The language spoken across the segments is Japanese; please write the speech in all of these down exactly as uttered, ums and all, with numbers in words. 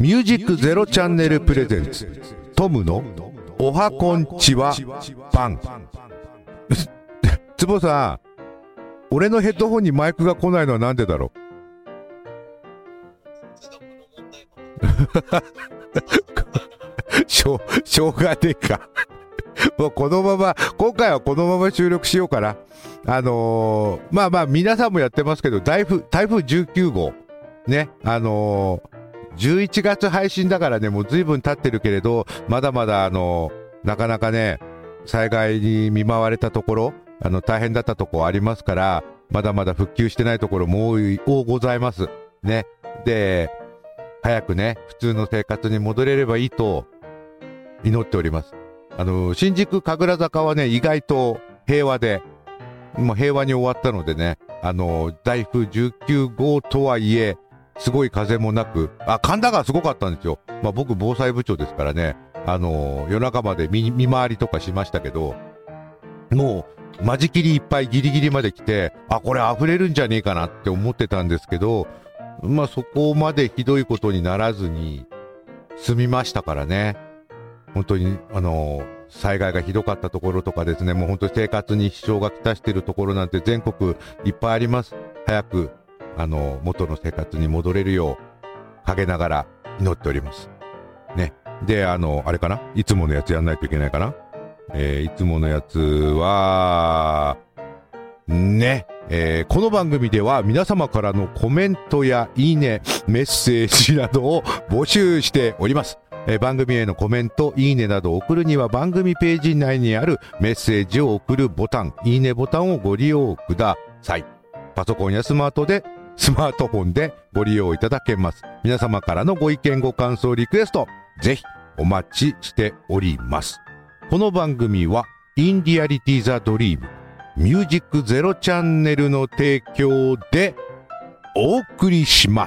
ミュージックゼロチャンネルプレゼンツトムのおはこんちはバン。つぼさん、俺のヘッドホンにマイクが来ないのはなんでだろう。しょう、しょうがねえか。もうこのまま、今回はこのまま収録しようかな。あのー、まあまあ皆さんもやってますけど、台風、台風じゅうきゅうごう。ね、あのー、じゅういちがつ配信だからね、もう随分経ってるけれど、まだまだあのー、なかなかね、災害に見舞われたところ、あの、大変だったところありますから、まだまだ復旧してないところも多い、多ございます。ね。で、早くね、普通の生活に戻れればいいと祈っております。あの、新宿神楽坂はね、意外と平和で、もう平和に終わったのでね、あの、台風じゅうきゅうごうとはいえ、すごい風もなく、あ、神田川すごかったんですよ。まあ僕防災部長ですからね、あの、夜中まで 見, 見回りとかしましたけど、もう、間仕切りいっぱいギリギリまで来て、あ、これ溢れるんじゃねえかなって思ってたんですけど、まあそこまでひどいことにならずに済みましたからね。本当に、あの、災害がひどかったところとかですね、もう本当に生活に支障がきたしているところなんて全国いっぱいあります。早く、あの、元の生活に戻れるよう、陰ながら祈っております。ね。で、あの、あれかないつものやつやんないといけないかなえー、いつものやつは、ね、えー、この番組では皆様からのコメントやいいね、メッセージなどを募集しております。えー、番組へのコメント、いいねなどを送るには番組ページ内にあるメッセージを送るボタン、いいねボタンをご利用ください。パソコンやスマートで、スマートフォンでご利用いただけます。皆様からのご意見ご感想リクエスト、ぜひお待ちしております。この番組はインディアリティザドリームミュージックゼロチャンネルの提供でお送りします。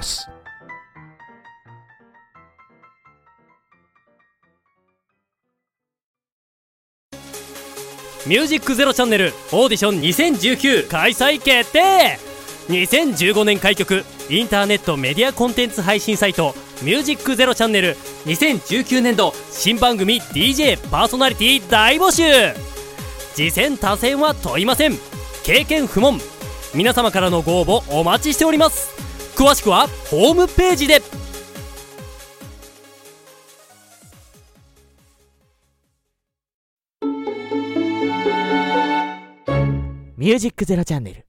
ミュージックゼロチャンネルオーディションにせんじゅうきゅう開催決定。にせんじゅうごねん開局インターネットメディアコンテンツ配信サイトミュージックゼロチャンネルにせんじゅうきゅうねんど新番組 ディージェー パーソナリティ大募集。次戦他戦は問いません。経験不問。皆様からのご応募お待ちしております。詳しくはホームページで。ミュージックゼロチャンネル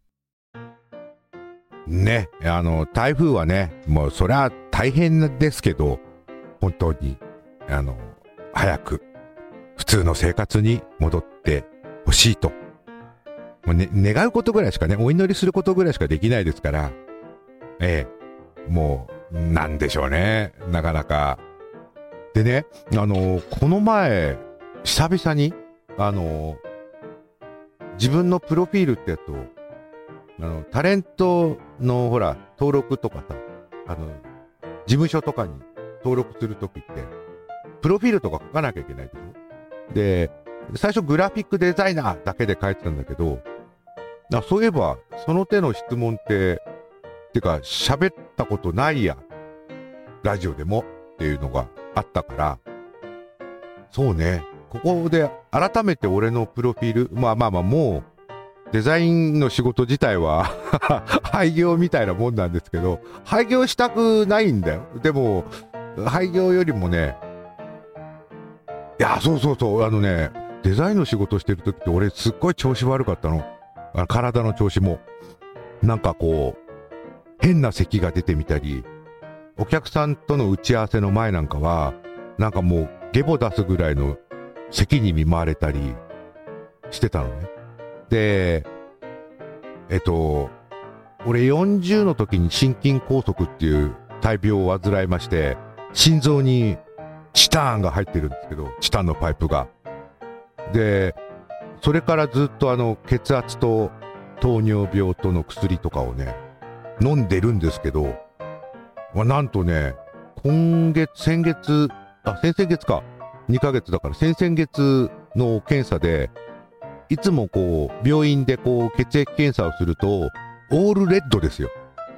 ね、あの台風はね、もうそりゃ大変ですけど、本当にあの早く普通の生活に戻ってほしいと、もう、ね、願うことぐらいしかね、お祈りすることぐらいしかできないですから、ええ、もうなんでしょうね、なかなか。でね、あのこの前久々にあの自分のプロフィールってやつを、あのタレントのほら登録とかさ、あの事務所とかに登録するときってプロフィールとか書かなきゃいけないでしょ。で、最初グラフィックデザイナーだけで書いてたんだけど、あ、そういえばその手の質問っててか喋ったことないや、ラジオでもっていうのがあったから、そうね、ここで改めて俺のプロフィール、まあまあまあ、もうデザインの仕事自体は廃業みたいなもんなんですけど、廃業したくないんだよ。でも廃業よりもね、いや、そうそうそう、あのね、デザインの仕事してる時って俺すっごい調子悪かったの。あ、体の調子もなんかこう変な咳が出てみたり、お客さんとの打ち合わせの前なんかはなんかもうゲボ出すぐらいの咳に見舞われたりしてたのね。で、えっと俺よんじゅうの時に心筋梗塞っていう大病を患いまして、心臓にチタンが入ってるんですけど、チタンのパイプが。で、それからずっとあの血圧と糖尿病との薬とかをね飲んでるんですけど、まあ、なんとね、今月先月あ先々月かにかげつだから先々月の検査で、いつもこう病院でこう血液検査をするとオールレッドですよ。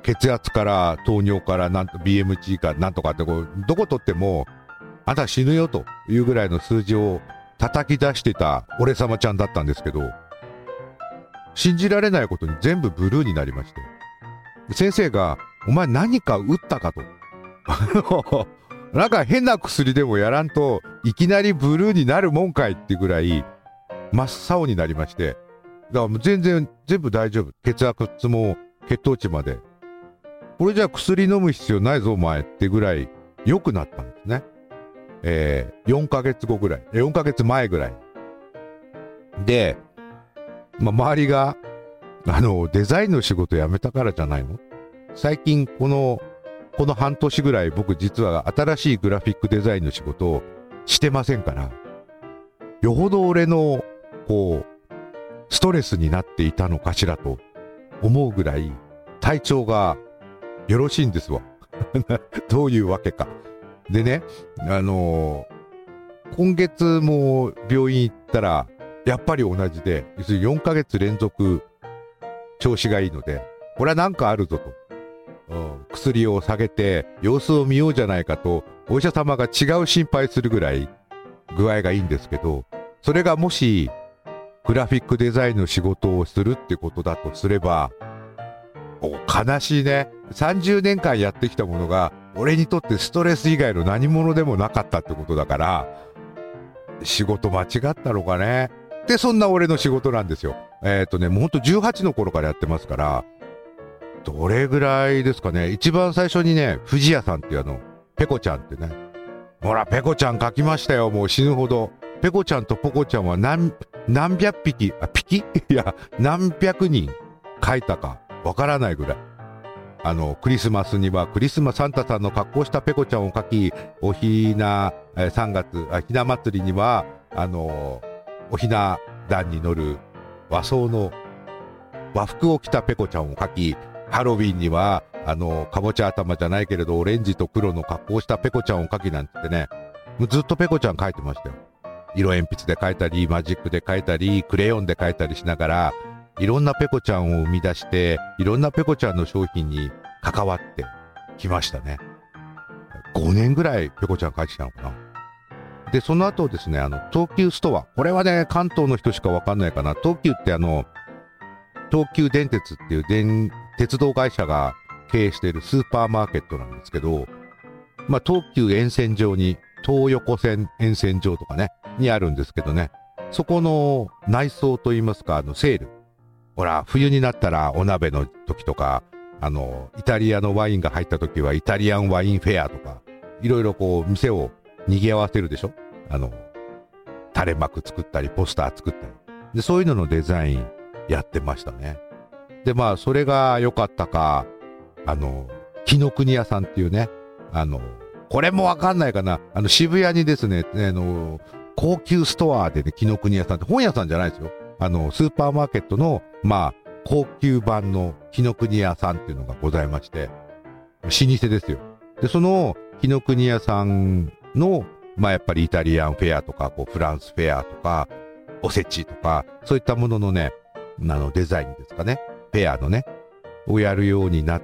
血圧から糖尿からなんと ビーエムジー からなんとかってこうどこ取ってもあんた死ぬよというぐらいの数字を叩き出してた俺様ちゃんだったんですけど、信じられないことに全部ブルーになりまして、先生がお前何か打ったかとなんか変な薬でもやらんといきなりブルーになるもんかいってぐらい真っ青になりまして、だからもう全然全部大丈夫、血圧も血糖値まで、これじゃ薬飲む必要ないぞお前ってぐらい良くなったんですね。えー、よんかげつごぐらい、よんかげつまえぐらいで、まあ、周りがあのデザインの仕事辞めたからじゃないの、最近このこの半年ぐらい僕実は新しいグラフィックデザインの仕事をしてませんから、よほど俺のこうストレスになっていたのかしらと思うぐらい体調がよろしいんですわどういうわけかでね、あのー、今月も病院行ったらやっぱり同じで、要するによんかげつ連続調子がいいので、これは何かあるぞと、うん、薬を下げて様子を見ようじゃないかとお医者様が違う心配するぐらい具合がいいんですけど、それがもしグラフィックデザインの仕事をするってことだとすれば、お悲しいね。さんじゅうねんかんやってきたものが俺にとってストレス以外の何者でもなかったってことだから、仕事間違ったのかねで、そんな俺の仕事なんですよ。えっとねもうほんとじゅうはちの頃からやってますから、どれぐらいですかね。一番最初にね、藤屋さんっていうあのペコちゃんってね、ほらペコちゃん描きましたよ、もう死ぬほど。ペコちゃんとポコちゃんは何何百匹あピキいや何百人描いたかわからないぐらい。あのクリスマスにはクリスマスサンタさんの格好したペコちゃんを描き、おひなえさんがつあひな祭りにはあのおひな壇に乗る和装の和服を着たペコちゃんを描き、ハロウィンにはあのかぼちゃ頭じゃないけれどオレンジと黒の格好をしたペコちゃんを描きなんてね、もうずっとペコちゃん描いてましたよ。色鉛筆で描いたりマジックで描いたりクレヨンで描いたりしながら、いろんなペコちゃんを生み出していろんなペコちゃんの商品に関わってきましたね。ごねんぐらいペコちゃん描いてきたのかな。でその後ですね、あの東急ストア、これはね関東の人しかわかんないかな。東急ってあの東急電鉄っていう電鉄道会社が経営しているスーパーマーケットなんですけど、まあ東急沿線上に東横線沿線上とかねにあるんですけどね、そこの内装といいますか、あのセール、ほら冬になったらお鍋の時とか、あのイタリアのワインが入った時はイタリアンワインフェアとか、いろいろこう店を賑わせるでしょ。あの垂れ幕作ったりポスター作ったりで、そういうののデザインやってましたね。でまあそれが良かったか、あの紀ノ国屋さんっていうね、あのこれもわかんないかな、あの渋谷にですね、あの高級ストアでね、紀ノ国屋さんって本屋さんじゃないですよ、あのスーパーマーケットのまあ高級版の紀ノ国屋さんっていうのがございまして、老舗ですよ。でその紀ノ国屋さんのまあやっぱりイタリアンフェアとかこうフランスフェアとかおせちとかそういったもののね、あのデザインですかね、フェアのねをやるようになって、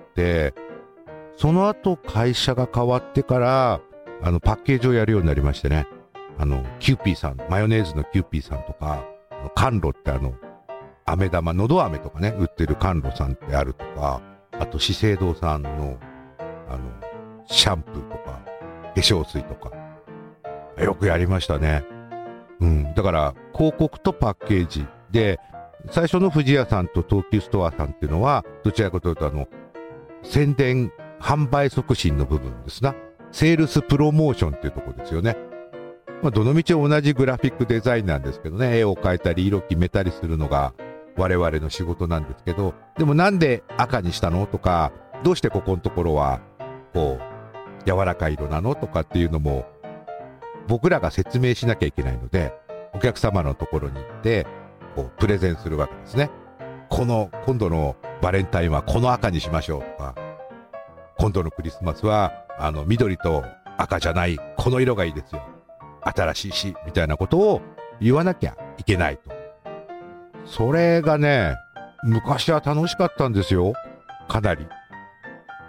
その後会社が変わってからあのパッケージをやるようになりましてね、あのキューピーさん、マヨネーズのキューピーさんとか、甘露ってあの飴玉、のど飴とかね売ってる甘露さんってあるとか、あと資生堂さんのあのシャンプーとか化粧水とかよくやりましたね。うん、だから広告とパッケージで、最初の藤屋さんと東急ストアさんっていうのはどちらかというとあの宣伝販売促進の部分ですな、セールスプロモーションっていうところですよね。まあ、どのみち同じグラフィックデザインなんですけどね、絵を描いたり色決めたりするのが我々の仕事なんですけど、でもなんで赤にしたのとか、どうしてここのところはこう柔らかい色なのとかっていうのも僕らが説明しなきゃいけないので、お客様のところに行ってこうプレゼンするわけですね。この今度のバレンタインはこの赤にしましょうとか、今度のクリスマスはあの緑と赤じゃないこの色がいいですよ、新しいしみたいなことを言わなきゃいけないと。それがね昔は楽しかったんですよ、かなり。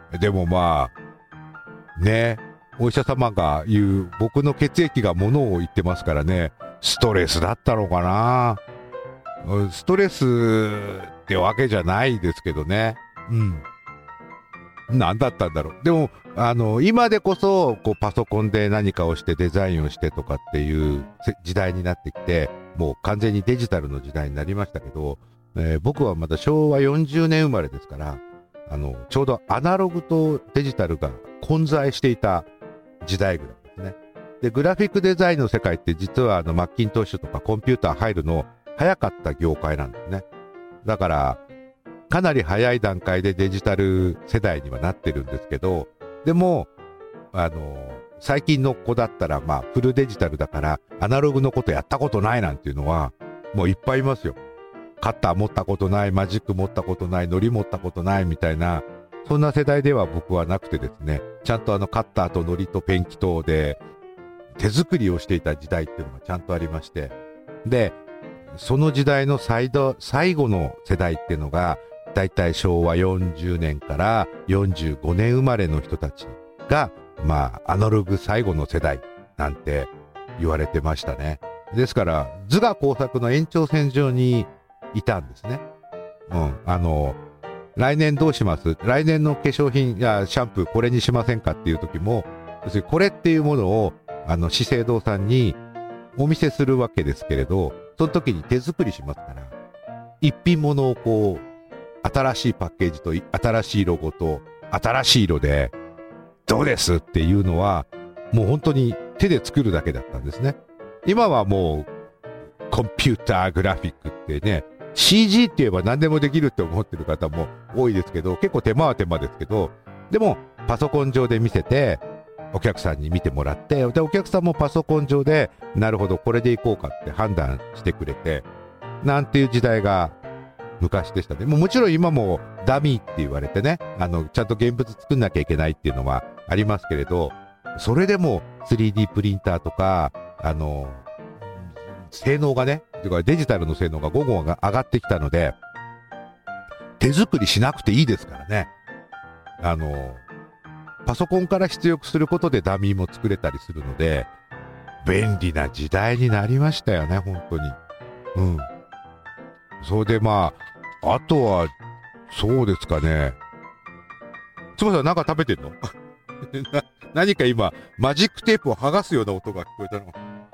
でもまあね、お医者様が言う僕の血液がものを言ってますからね、ストレスだったのかな。ストレスってわけじゃないですけどね。うん何だったんだろう。でもあの今でこそこうパソコンで何かをしてデザインをしてとかっていう時代になってきて、もう完全にデジタルの時代になりましたけど、えー、僕はまだしょうわよんじゅうねん生まれですから、あのちょうどアナログとデジタルが混在していた時代ぐらいですね。でグラフィックデザインの世界って実はあのマッキントッシュとかコンピューター入るの早かった業界なんですね。だからかなり早い段階でデジタル世代にはなってるんですけど、でもあの最近の子だったらまあフルデジタルだからアナログのことやったことないなんていうのはもういっぱいいますよ。カッター持ったことない、マジック持ったことない、ノリ持ったことないみたいな、そんな世代では僕はなくてですね、ちゃんとあのカッターとノリとペンキ等で手作りをしていた時代っていうのがちゃんとありまして、でその時代の最後、最後の世代っていうのがだいたいしょうわよんじゅうねんからよんじゅうごねん生まれの人たちがまあアナログ最後の世代なんて言われてましたね。ですから図画工作の延長線上にいたんですね。うんあの来年どうします、来年の化粧品やシャンプーこれにしませんかっていう時も、要するにこれっていうものをあの資生堂さんにお見せするわけですけれど、その時に手作りしますから、一品物をこう新しいパッケージと新しいロゴと新しい色でどうですっていうのはもう本当に手で作るだけだったんですね。今はもうコンピューターグラフィックってね、 シージー って言えば何でもできるって思ってる方も多いですけど、結構手間は手間ですけど、でもパソコン上で見せてお客さんに見てもらって、でお客さんもパソコン上でなるほどこれでいこうかって判断してくれてなんていう時代が昔でしたね。もうもちろん今もダミーって言われてね、あのちゃんと現物作んなきゃいけないっていうのはありますけれど、それでも スリーディー プリンターとかあの性能がね、デジタルの性能が午後が上がってきたので手作りしなくていいですからね。あのパソコンから出力することでダミーも作れたりするので便利な時代になりましたよね、本当に。うん。それでまああとはそうですかね。つばさんなんか食べてんの？な何か今マジックテープを剥がすような音が聞こえたの。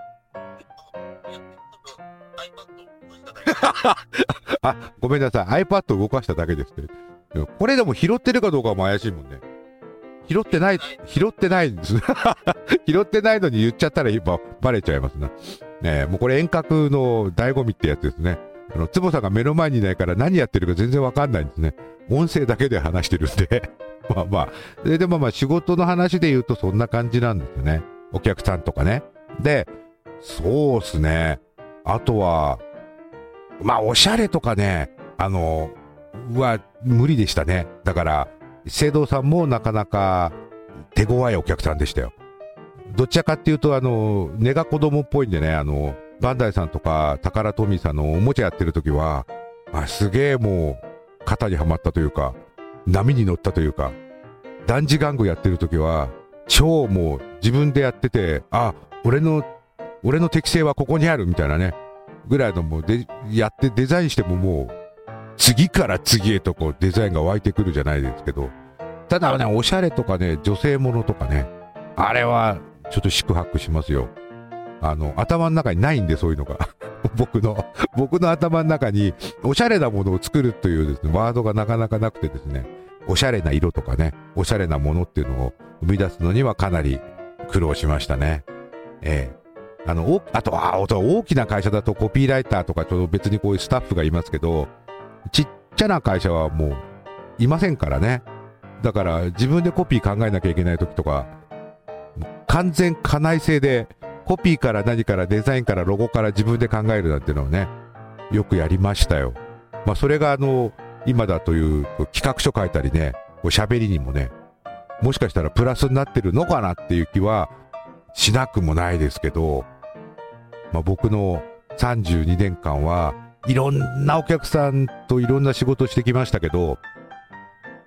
あ、ごめんなさい。iPad を動かしただけですって。これでも拾ってるかどうかも怪しいもんね。拾ってない、拾ってないんです。拾ってないのに言っちゃったら今バレちゃいますな。ねえ、もうこれ遠隔の醍醐味ってやつですね。あの、つぼさんが目の前にいないから何やってるか全然わかんないんですね。音声だけで話してるんで。まあまあ。で、でもまあ仕事の話で言うとそんな感じなんですよね。お客さんとかね。で、そうっすね。あとは、まあおしゃれとかね、あの、は無理でしたね。だから、資生堂さんもなかなか手強いお客さんでしたよ。どちらかっていうと、あの、根が子供っぽいんでね、あの、バンダイさんとかタカラトミーさんのおもちゃやってる時は、あ、すげえもう肩にはまったというか、波に乗ったというか、ダンジ玩具やってる時は、超もう自分でやってて、あ、俺の、俺の適性はここにあるみたいなね、ぐらいのもうで、やってデザインしてももう、次から次へとこうデザインが湧いてくるじゃないですけど、ただね、おしゃれとかね、女性ものとかね、あれはちょっと四苦八苦しますよ。あの、頭の中にないんで、そういうのが。僕の、僕の頭の中に、おしゃれなものを作るというですね、ワードがなかなかなくてですね、おしゃれな色とかね、おしゃれなものっていうのを生み出すのにはかなり苦労しましたね。ええ。あの、あと、あ、大きな会社だとコピーライターとかちょっと別にこういうスタッフがいますけど、ちっちゃな会社はもういませんからね。だから自分でコピー考えなきゃいけない時とか、完全家内製でコピーから何からデザインからロゴから自分で考えるなんていうのをね、よくやりましたよ。まあそれがあの今だという企画書書いたりね、こう喋りにもね、もしかしたらプラスになってるのかなっていう気はしなくもないですけど、まあ僕のさんじゅうにねんかんはいろんなお客さんといろんな仕事してきましたけど、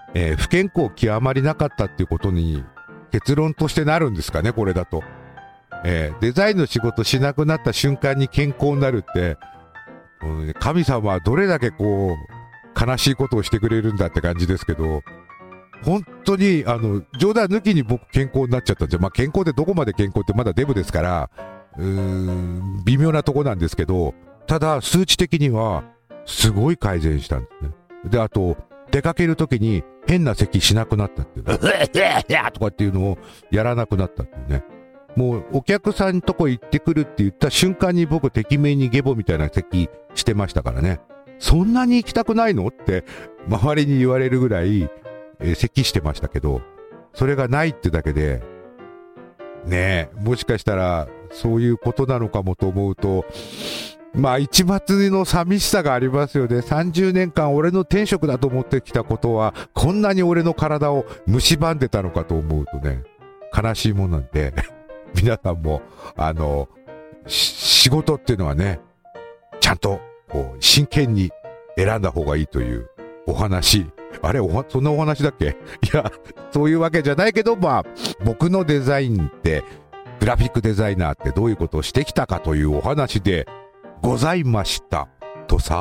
えー、不健康極まりなかったっていうことに結論としてなるんですかね、これだと。えー、デザインの仕事しなくなった瞬間に健康になるって、神様はどれだけこう悲しいことをしてくれるんだって感じですけど、本当にあの冗談抜きに僕健康になっちゃったんで、まあ健康でどこまで健康ってまだデブですから、うーん微妙なとこなんですけど、ただ数値的にはすごい改善したんですね。で、あと出かけるときに変な咳しなくなったっていうとかっていうのをやらなくなったっていうね。もうお客さんとこ行ってくるって言った瞬間に僕てきめんにゲボみたいな咳してましたからね。そんなに行きたくないのって周りに言われるぐらい、えー、咳してましたけど、それがないってだけでねえ、もしかしたらそういうことなのかもと思うと、まあ一末の寂しさがありますよね。さんじゅうねんかん俺の天職だと思ってきたことはこんなに俺の体を蝕んでたのかと思うとね、悲しいもんなんで皆さんもあの仕事っていうのはね、ちゃんとこう真剣に選んだ方がいいというお話。あれ、おそんなお話だっけ？いや、そういうわけじゃないけど、まあ僕のデザインってグラフィックデザイナーってどういうことをしてきたかというお話でございましたとさ。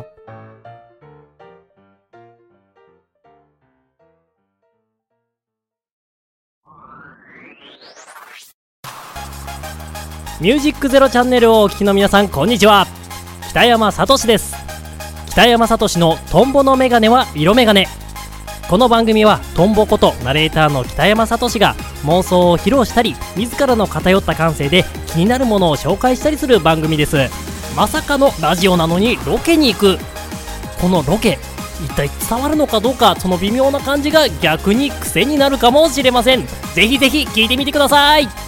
ミュージックゼロチャンネルをお聞きの皆さん、こんにちは。北山聡です。北山聡のトンボのメガネは色メガネ。この番組はトンボことナレーターの北山聡が妄想を披露したり、自らの偏った感性で気になるものを紹介したりする番組です。まさかのラジオなのにロケに行く。このロケ一体伝わるのかどうか、その微妙な感じが逆に癖になるかもしれません。ぜひぜひ聞いてみてください。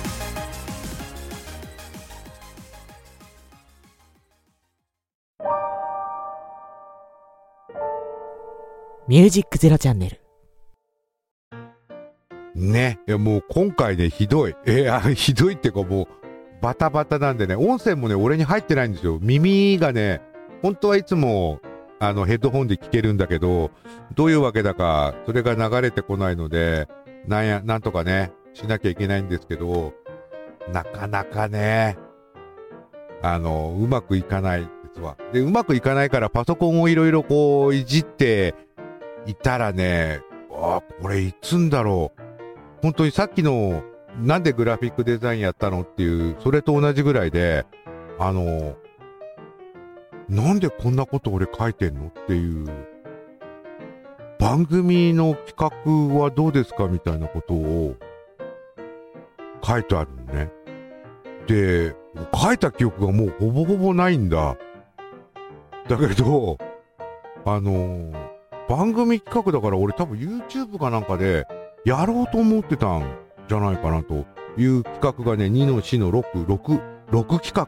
ミュージックゼロチャンネルね。いやもう今回ね、ひどい、えー、ひどいっていうかもうバタバタなんでね、音声もね俺に入ってないんですよ。耳がね、本当はいつもあのヘッドホンで聞けるんだけど、どういうわけだかそれが流れてこないので、なんやなんとかねしなきゃいけないんですけど、なかなかねあのうまくいかない実は。で、うまくいかないからパソコンをいろいろこういじっていたらね、あ、これいつんだろう、本当にさっきのなんでグラフィックデザインやったのっていう、それと同じぐらいで、あのなんでこんなこと俺書いてんのっていう、番組の企画はどうですかみたいなことを書いてあるのね。で、書いた記憶がもうほぼほぼないんだ。だけどあの番組企画だから俺多分 YouTube かなんかでやろうと思ってたんじゃないかなという企画がね、にのしのろく、ろく、ろく企画。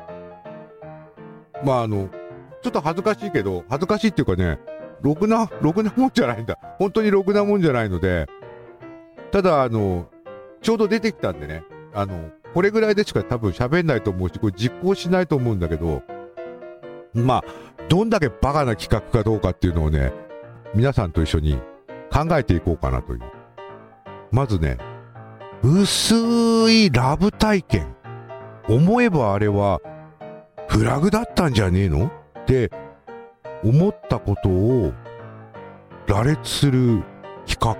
まああの、ちょっと恥ずかしいけど、恥ずかしいっていうかね、ろくな、ろくなもんじゃないんだ。本当にろくなもんじゃないので、ただあの、ちょうど出てきたんでね、あの、これぐらいでしか多分喋んないと思うし、これ実行しないと思うんだけど、まあ、どんだけバカな企画かどうかっていうのをね、皆さんと一緒に考えていこうかなという。まずね、薄いラブ体験。思えばあれはフラグだったんじゃねえのって思ったことを羅列する企画。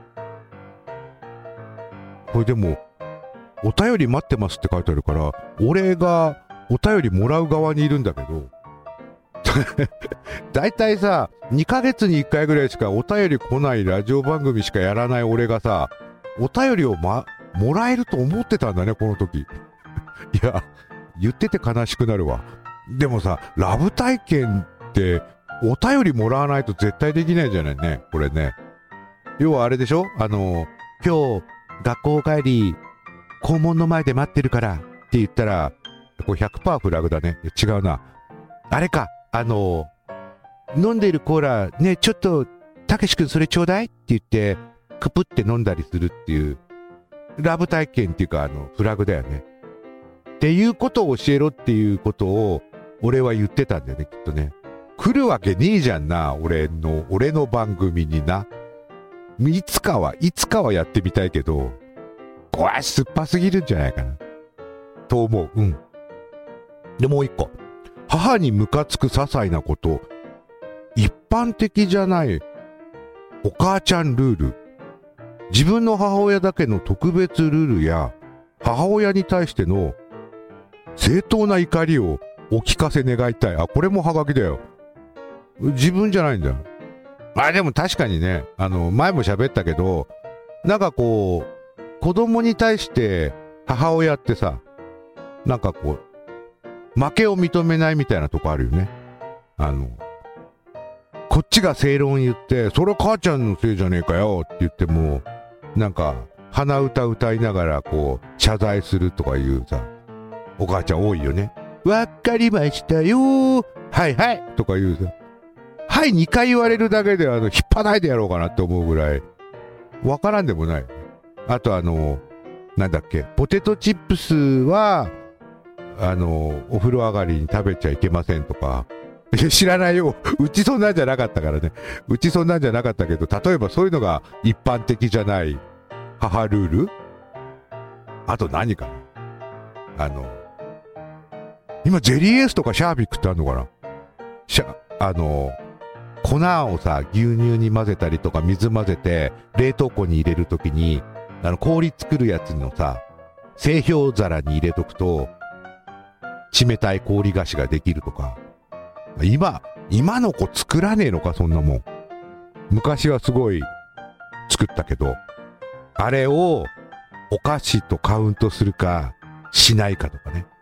これでもお便り待ってますって書いてあるから、俺がお便りもらう側にいるんだけどだいたいさにかげつにいっかいぐらいしかお便り来ないラジオ番組しかやらない俺がさ、お便りを、ま、もらえると思ってたんだねこの時いや言ってて悲しくなるわ。でもさ、ラブ体験ってお便りもらわないと絶対できないじゃないねこれね。要はあれでしょ、あの今日学校帰り校門の前で待ってるからって言ったらこれ ひゃくパーセント フラグだね。違うな、あれか、あの飲んでるコーラね、ちょっとたけし君それちょうだいって言ってクプって飲んだりするっていうラブ体験っていうか、あのフラグだよねっていうことを教えろっていうことを俺は言ってたんだよね、きっとね。来るわけねえじゃんな、俺の俺の番組にな。 いつかはいつかはやってみたいけど、これ酸っぱすぎるんじゃないかなと思う。うん。でもう一個、母にムカつく些細なこと、一般的じゃないお母ちゃんルール、自分の母親だけの特別ルールや母親に対しての正当な怒りをお聞かせ願いたい。あ、これもハガキだよ。自分じゃないんだよ。あ、でも確かにね、あの前も喋ったけど、なんかこう子供に対して母親ってさ、なんかこう負けを認めないみたいなとこあるよね。あのこっちが正論言って、それ母ちゃんのせいじゃねえかよって言っても、なんか鼻歌歌いながらこう謝罪するとかいうさ、お母ちゃん多いよね。わかりましたよー、はいはいとか言うさ、はいにかい言われるだけであの引っ張らないでやろうかなって思うぐらいわからんでもない。あとあのなんだっけ、ポテトチップスはあのお風呂上がりに食べちゃいけませんとか、知らないよ。うちそんなんじゃなかったからね。うちそんなんじゃなかったけど、例えばそういうのが一般的じゃない母ルール。あと何かな、あの今ゼリーエースとかシャービックってあるのかな。シャあの粉をさ牛乳に混ぜたりとか水混ぜて冷凍庫に入れるときに、あの氷作るやつのさ製氷皿に入れとくと冷たい氷菓子ができるとか。今今の子作らねえのかそんなもん。昔はすごい作ったけど、あれをお菓子とカウントするかしないかとかね。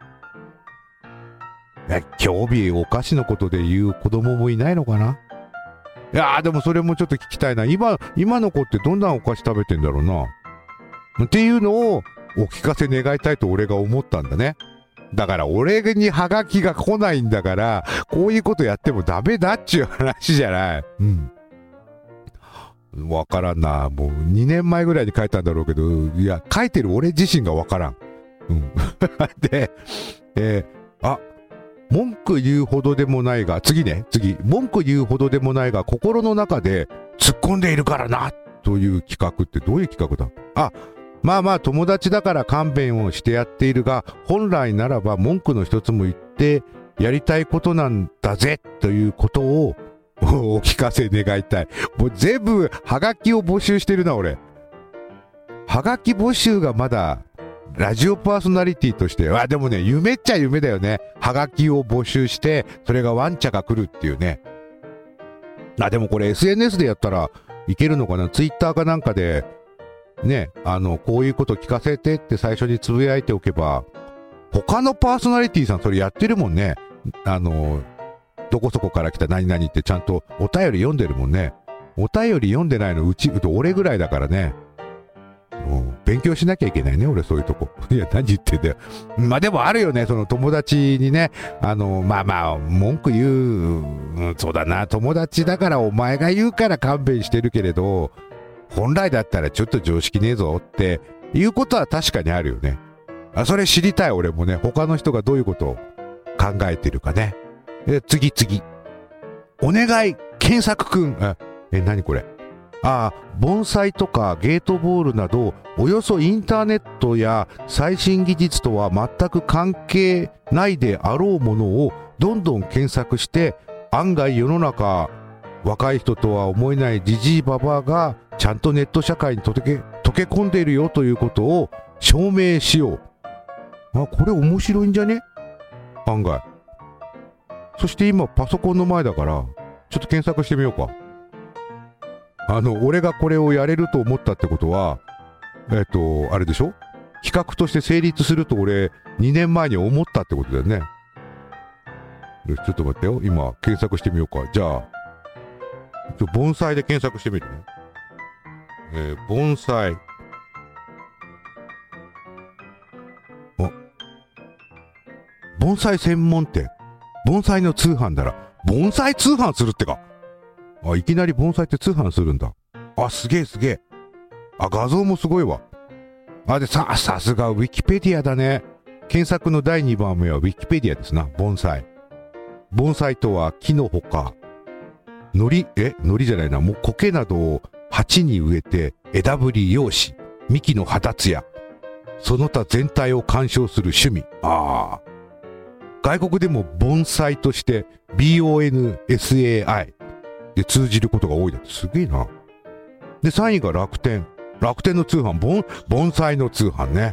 え、興味お菓子のことで言う子供もいないのかな。いやーでもそれもちょっと聞きたいな。今今の子ってどんなお菓子食べてんだろうなっていうのをお聞かせ願いたいと俺が思ったんだね。だから俺にハガキが来ないんだから、こういうことやってもダメだっちゅう話じゃない。うん。わからんな。もうにねんまえぐらいに書いたんだろうけど、いや、書いてる俺自身がわからん。うん。で、えー、あ、文句言うほどでもないが、次ね、次。文句言うほどでもないが、心の中で突っ込んでいるからな、という企画ってどういう企画だ？あ、まあまあ友達だから勘弁をしてやっているが、本来ならば文句の一つも言ってやりたいことなんだぜということをお聞かせ願いたい。もう全部ハガキを募集してるな俺。ハガキ募集がまだラジオパーソナリティとして、あ、でもね、夢っちゃ夢だよね。ハガキを募集してそれがワンチャが来るっていうね。あ、でもこれ エスエヌエス でやったらいけるのかな。ツイッターかなんかでね、あのこういうこと聞かせてって最初につぶやいておけば、他のパーソナリティさんそれやってるもんね。あのどこそこから来た何々ってちゃんとお便り読んでるもんね。お便り読んでないのうち俺ぐらいだからね。もう勉強しなきゃいけないね俺、そういうとこ。いや何言ってんだよ。まあでもあるよね、その友達にね、あのまあまあ文句言う、うん、そうだな、友達だからお前が言うから勘弁してるけれど、本来だったらちょっと常識ねえぞっていうことは確かにあるよね。あ、それ知りたい俺もね。他の人がどういうことを考えてるかね。え、次次。お願い検索くん。あ、え、何これ。ああ、盆栽とかゲートボールなど、およそインターネットや最新技術とは全く関係ないであろうものをどんどん検索して、案外世の中若い人とは思えないジジイババアがちゃんとネット社会に溶け、溶け込んでいるよということを証明しよう。あ、これ面白いんじゃね？案外。そして今パソコンの前だからちょっと検索してみようか。あの俺がこれをやれると思ったってことは、えっとあれでしょ？企画として成立すると俺にねんまえに思ったってことだよね。よし、ちょっと待ってよ。今検索してみようか。じゃあちょ盆栽で検索してみるね。えー、盆栽。あ、盆栽専門店。盆栽の通販だら。盆栽通販するってか。あ、いきなり盆栽って通販するんだ。あ、すげえすげえ。あ、画像もすごいわ。あ、でさ、さすがウィキペディアだね。検索のだいにばんめはウィキペディアですな。盆栽。盆栽とは木のほか、のり、え、のりじゃないな、もう苔などを鉢に植えて枝ぶり容姿、幹の肌つや、その他全体を鑑賞する趣味。ああ。外国でも盆栽として ビーオーエヌエスエーアイ で通じることが多いだって。すげえな。で、さんいが楽天。楽天の通販、盆、盆栽の通販ね。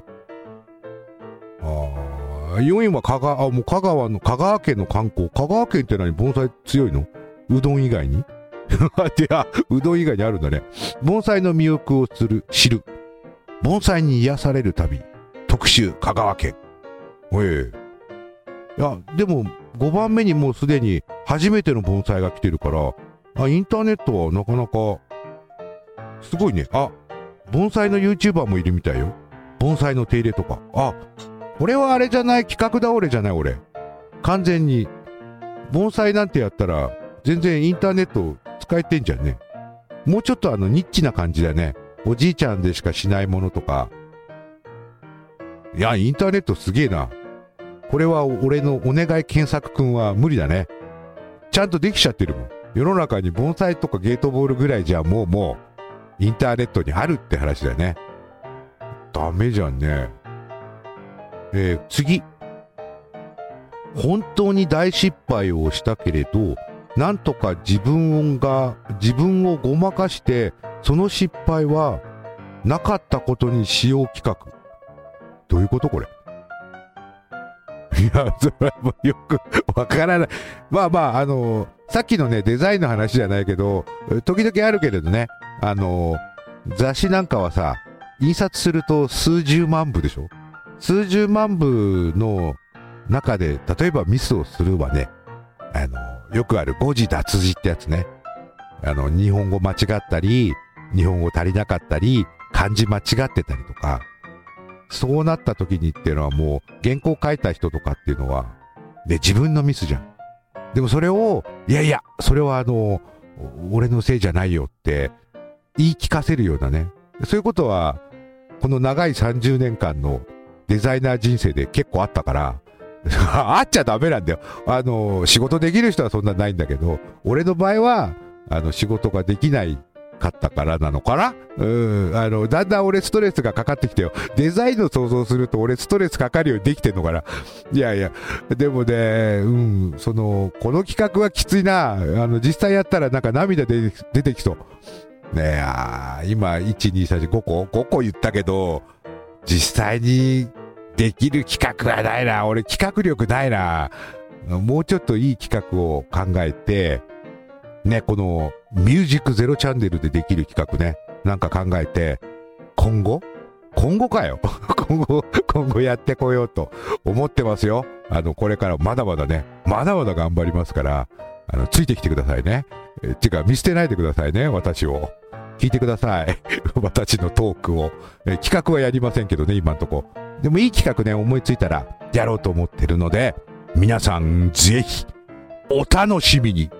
ああ。よんいは香川、あ、もう香川の、香川県の観光。香川県って何？盆栽強いの？うどん以外にいや、うどん以外にあるんだね。盆栽の魅力をする、知る。盆栽に癒される旅。特集、香川県。おい。いや、でも、ごばんめにもうすでに初めての盆栽が来てるから、あ、インターネットはなかなか、すごいね。あ、盆栽の YouTuber もいるみたいよ。盆栽の手入れとか。あ、これはあれじゃない、企画倒れじゃない、俺。完全に、盆栽なんてやったら、全然インターネット使えてんじゃんね。もうちょっとあの、ニッチな感じだね。おじいちゃんでしかしないものとか。いや、インターネットすげえな。これは俺のお願い検索くんは無理だね。ちゃんとできちゃってるもん。世の中に盆栽とかゲートボールぐらいじゃもうもう、インターネットにあるって話だよね。ダメじゃんね。えー、次。本当に大失敗をしたけれど、なんとか自分が、自分をごまかして、その失敗はなかったことにしよう企画。どういうことこれ？いや、それはもうよくわからない。まあまあ、あのー、さっきのね、デザインの話じゃないけど、時々あるけれどね、あのー、雑誌なんかはさ、印刷すると数十万部でしょ？数十万部の中で、例えばミスをするわね。あのー、よくある誤字脱字ってやつね。あの、日本語間違ったり、日本語足りなかったり、漢字間違ってたりとか、そうなった時にっていうのはもう原稿書いた人とかっていうのはで自分のミスじゃん。でもそれをいやいやそれはあの俺のせいじゃないよって言い聞かせるようなね、そういうことはこの長いさんじゅうねんかんのデザイナー人生で結構あったからあっちゃダメなんだよ。あの仕事できる人はそんなないんだけど、俺の場合はあの仕事ができないかったからなのかな。うん、あのだんだん俺ストレスがかかってきてよ。デザインの想像すると俺ストレスかかるようにできてんのかな。いやいやでもね、うんそのこの企画はきついな。あの実際やったらなんか涙で出てきそうね。えあ今いちにさんよんごこごこ言ったけど実際にできる企画はないな。俺企画力ないな。もうちょっといい企画を考えてね、このミュージックゼロチャンネルでできる企画ね、なんか考えて、今後今後かよ今後、今後やってこようと思ってますよ。あの、これからまだまだね、まだまだ頑張りますから、あの、ついてきてくださいね。え、てか、見捨てないでくださいね、私を。聞いてください。私のトークを。え、企画はやりませんけどね、今んとこ。でもいい企画ね、思いついたら、やろうと思ってるので、皆さん、ぜひ、お楽しみに。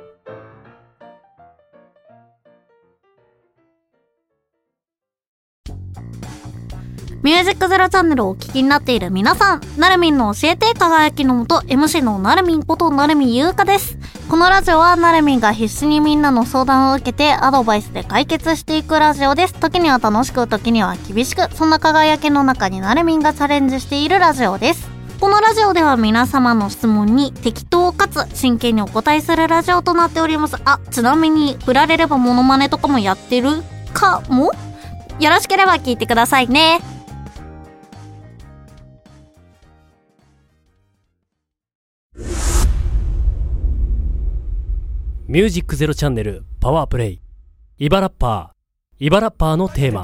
ミュージックゼロチャンネルをお聞きになっている皆さん、なるみんの教えて輝きのもと エムシー のなるみんことなるみゆうかです。このラジオはなるみんが必死にみんなの相談を受けてアドバイスで解決していくラジオです。時には楽しく時には厳しく、そんな輝きの中になるみんがチャレンジしているラジオです。このラジオでは皆様の質問に適当かつ真剣にお答えするラジオとなっております。あ、ちなみに振られればモノマネとかもやってるかも？よろしければ聞いてくださいね。 ミュージックゼロチャンネルパワープレイイバラッパーイバラッパーのテーマ。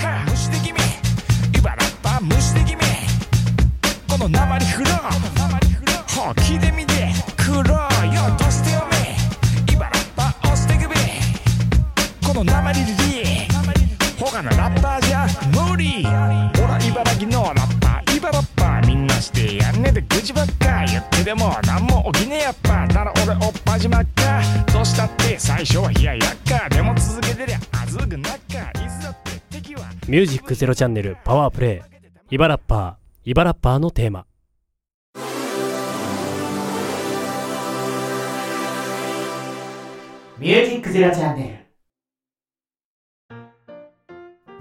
この生に振ろう聞いてみてくろうよとしてよめイバラッパー押してくべこの生リリー他のラッパーじゃ無理。ほら茨城のラッパーイバラッパーみんなしてやんねで愚痴ばっか言ってでもなんも起きねえやっぱなら俺おっぱじまっかどうしたって最初は冷ややっかでも続けてりゃあずぐなっかいつだって敵はミュージックゼロチャンネルパワープレイイバラッパーイバラッパーのテーマ。 ミュージックゼロチャンネル。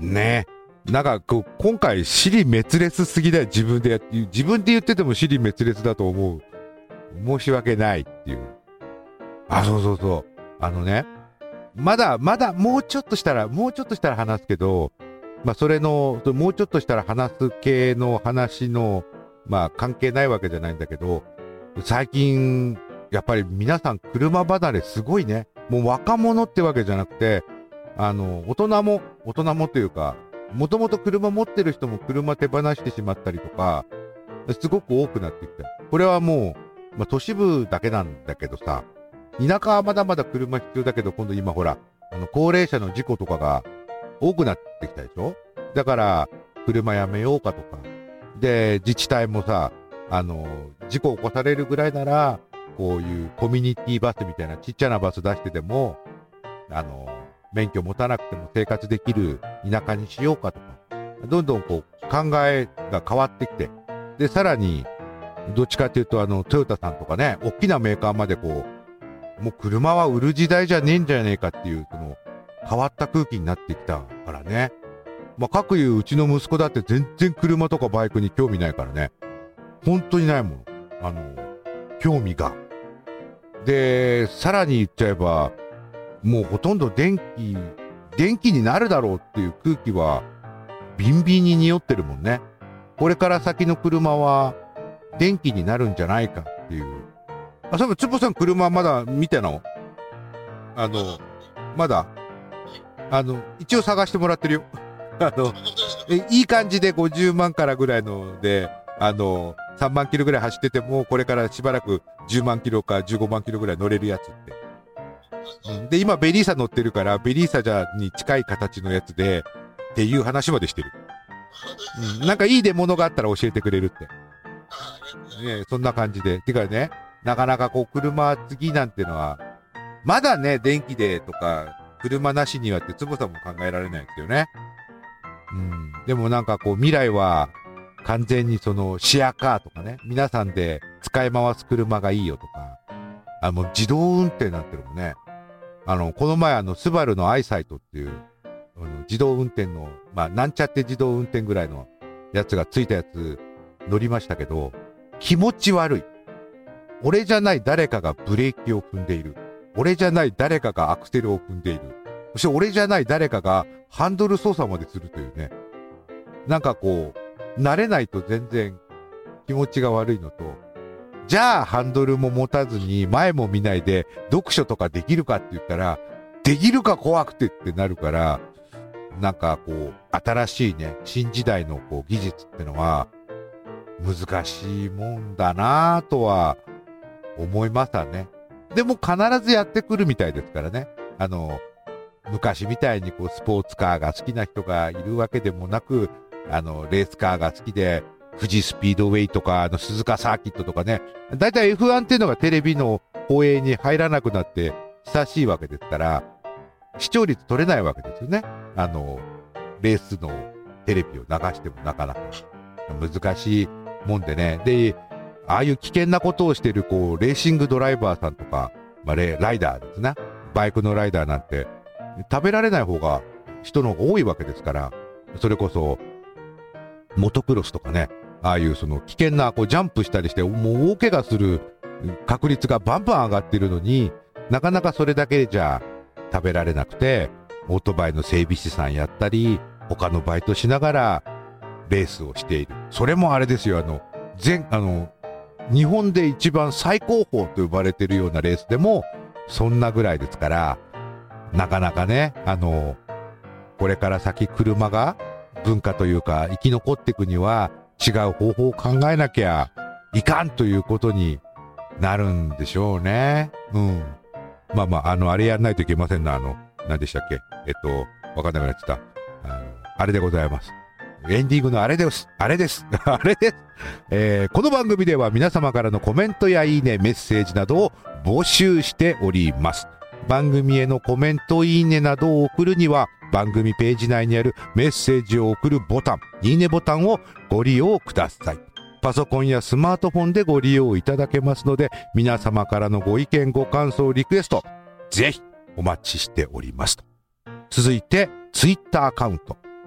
ねえ。なんかこう、今回、支離滅裂すぎだよ。自分でやって、自分で言ってても支離滅裂だと思う。申し訳ないっていう。あ、そうそうそう。あのね、まだ、まだ、もうちょっとしたら、もうちょっとしたら話すけど、まあ、それの、もうちょっとしたら話す系の話の、まあ、関係ないわけじゃないんだけど、最近、やっぱり皆さん車離れすごいね。もう若者ってわけじゃなくて、あの、大人も、大人もというか、もともと車持ってる人も車手放してしまったりとか、すごく多くなってきた。これはもう、まあ、都市部だけなんだけどさ、田舎はまだまだ車必要だけど、今度今ほら、あの、高齢者の事故とかが多くなってきたでしょ？だから、車やめようかとか。で、自治体もさ、あの、事故を起こされるぐらいなら、こういうコミュニティバスみたいなちっちゃなバス出してでも、あの、免許持たなくても生活できる田舎にしようかとか、どんどんこう考えが変わってきて、で、さらに、どっちかっていうと、あの、トヨタさんとかね、大きなメーカーまでこう、もう車は売る時代じゃねえんじゃねえかっていう、その、変わった空気になってきたからね。まあ、各いううちの息子だって全然車とかバイクに興味ないからね。本当にないもん。あの、興味が。で、さらに言っちゃえば、もうほとんど電気、電気になるだろうっていう空気は、ビンビンに匂ってるもんね。これから先の車は、電気になるんじゃないかっていう。あ、そういえば、つぼさん車まだ見てのあの、まだあの、一応探してもらってるよ。あの、えいい感じでごじゅうまんからぐらいので、あの、さんまんキロぐらい走ってても、これからしばらくじゅうまんキロかじゅうごまんキロぐらい乗れるやつって。うん、で、今、ベリーサ乗ってるから、ベリーサじゃに近い形のやつで、っていう話までしてる。うん、なんかいい出物があったら教えてくれるって。ね、そんな感じで。てかね、なかなかこう、車次なんてのは、まだね、電気でとか、車なしにはってつぼさんも考えられないんですよね。うん。でもなんかこう、未来は、完全にその、シェアカーとかね、皆さんで使い回す車がいいよとか、あの、自動運転なんてのもね、あの、この前あの、スバルのアイサイトっていう、あの自動運転の、まあ、なんちゃって自動運転ぐらいのやつがついたやつ乗りましたけど、気持ち悪い。俺じゃない誰かがブレーキを踏んでいる。俺じゃない誰かがアクセルを踏んでいる。そして俺じゃない誰かがハンドル操作までするというね。なんかこう、慣れないと全然気持ちが悪いのと、じゃあハンドルも持たずに前も見ないで読書とかできるかって言ったら、できるか怖くてってなるから、なんかこう、新しいね、新時代のこう技術ってのは、難しいもんだなぁとは思いましたね。でも必ずやってくるみたいですからね。あの、昔みたいにこうスポーツカーが好きな人がいるわけでもなく、あの、レースカーが好きで、富士スピードウェイとか、あの、鈴鹿サーキットとかね、だいたい エフワン っていうのがテレビの放映に入らなくなって久しいわけですから、視聴率取れないわけですよね。あの、レースのテレビを流してもなかなか難しいもんでね。で、ああいう危険なことをしている、こう、レーシングドライバーさんとか、まあ、レライダーですね。バイクのライダーなんて、食べられない方が人の方が多いわけですから、それこそ、モトクロスとかね、ああいうその危険な、こう、ジャンプしたりして、もう大怪我する確率がバンバン上がっているのに、なかなかそれだけじゃ食べられなくて、オートバイの整備士さんやったり、他のバイトしながら、レースをしている。それもあれですよ、あの、全、あの、日本で一番最高峰と呼ばれているようなレースでも、そんなぐらいですから、なかなかね、あの、これから先車が文化というか生き残っていくには違う方法を考えなきゃいかんということになるんでしょうね。うん。まあまあ、あの、あれやんないといけませんな、あの、何でしたっけ？えっと、わかんなくなっちゃった。あの、あれでございます。エンディングのあれです。あれです。あれです。えー、この番組では皆様からのコメントやいいね、メッセージなどを募集しております。番組へのコメント、いいねなどを送るには、番組ページ内にあるメッセージを送るボタン、いいねボタンをご利用ください。パソコンやスマートフォンでご利用いただけますので、皆様からのご意見、ご感想、リクエスト、ぜひお待ちしておりますと。続いて、ツイッターアカウント。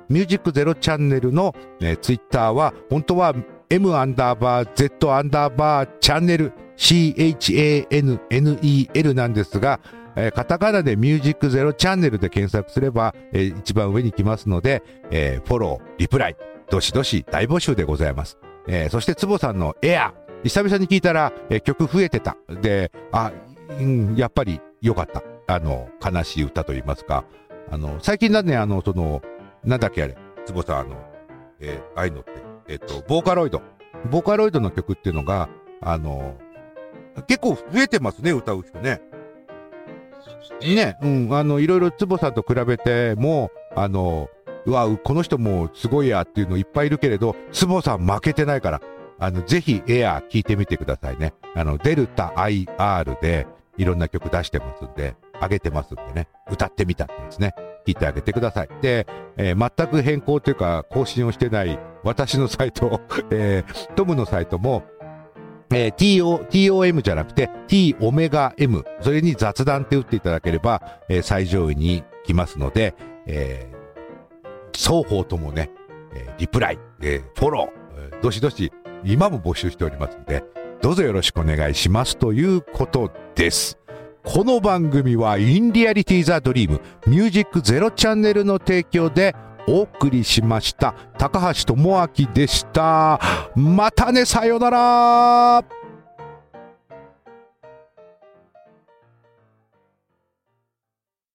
ミュージックゼロチャンネルの、ね、ツイッターは本当は M アンダーバー Z アンダーバーチャンネル シーエイチエーエヌエヌイーエル なんですが、えー、カタカナでミュージックゼロチャンネルで検索すれば、えー、一番上に来ますので、えー、フォロー、リプライ、どしどし大募集でございます。えー、そして坪さんのエア、久々に聞いたら、えー、曲増えてた。で、あ、うん、やっぱり良かった。あの、悲しい歌と言いますか。あの、最近だね、あの、その、なんだっけあれ、坪さん、あの、えー、ああいうのって、えっと、ボーカロイド。ボーカロイドの曲っていうのが、あの、結構増えてますね、歌う人ね。ね、うん、あの、いろいろ坪さんと比べても、あの、うわ、この人もすごいやっていうのいっぱいいるけれど、坪さん負けてないから、あの、ぜひエアー聞いてみてくださいね。あの、デルタ アイアール でいろんな曲出してますんで、上げてますんでね、歌ってみたってですね、聞いてあげてください。で、えー、全く変更というか更新をしてない私のサイト、えー、トムのサイトも、えー、ティーオー、ティーオーエム じゃなくて T オメガ M、それに雑談って打っていただければ、えー、最上位に来ますので、えー、双方ともね、えー、リプライ、えー、フォロー、えー、どしどし今も募集しておりますので、どうぞよろしくお願いしますということです。この番組はインリアリティザドリームミュージックゼロチャンネルの提供でお送りしました。高橋智明でした。またね、さよなら。